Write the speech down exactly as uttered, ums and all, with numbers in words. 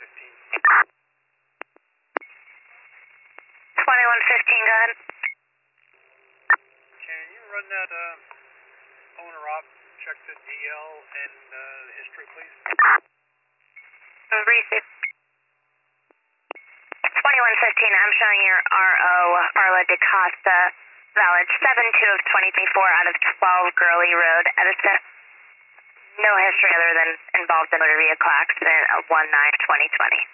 fifteen. twenty-one fifteen, go ahead. Can you run that uh, owner op, check the D L and uh, the history, please? Receive. twenty-one fifteen, I'm showing your R O, Arla DaCosta, valid seven two of twenty twenty-four out of twelve Gurley Road, Edison. No history other than involved in motor vehicle accident of one nine twenty twenty.